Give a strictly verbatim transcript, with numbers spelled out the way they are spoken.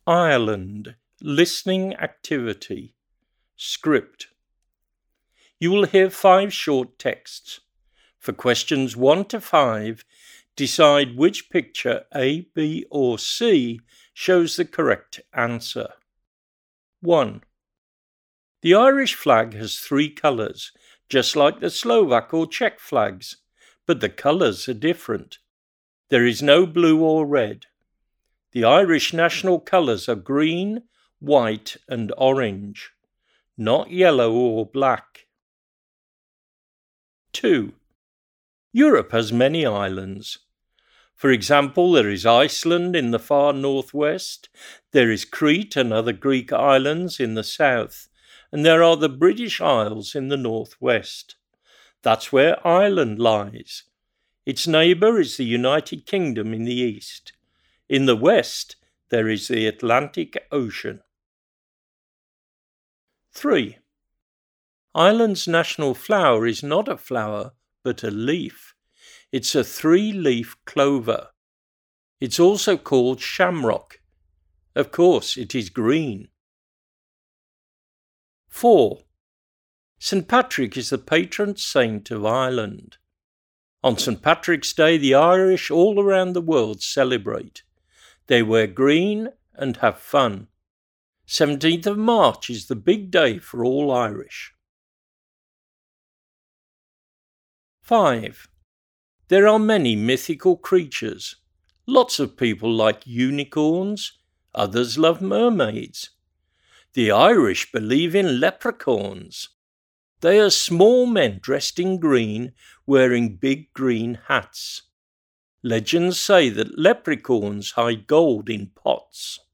Ireland. Listening activity. Script. You will hear five short texts. For questions one to five, decide which picture A, B, or C shows the correct answer. one. The Irish flag has three colours, just like the Slovak or Czech flags, but the colours are different. There is no blue or red. The Irish national colours are green, white and orange, not yellow or black. two. Europe has many islands. For example, there is Iceland in the far northwest, there is Crete and other Greek islands in the south, and there are the British Isles in the northwest. That's where Ireland lies. Its neighbour is the United Kingdom in the east. In the west, there is the Atlantic Ocean. three. Ireland's national flower is not a flower, but a leaf. It's a three-leaf clover. It's also called shamrock. Of course, it is green. four. Saint Patrick is the patron saint of Ireland. On Saint Patrick's Day, the Irish all around the world celebrate. They wear green and have fun. seventeenth of March is the big day for all Irish. five. There are many mythical creatures. Lots of people like unicorns, others love mermaids. The Irish believe in leprechauns. They are small men dressed in green, wearing big green hats. Legends say that leprechauns hide gold in pots.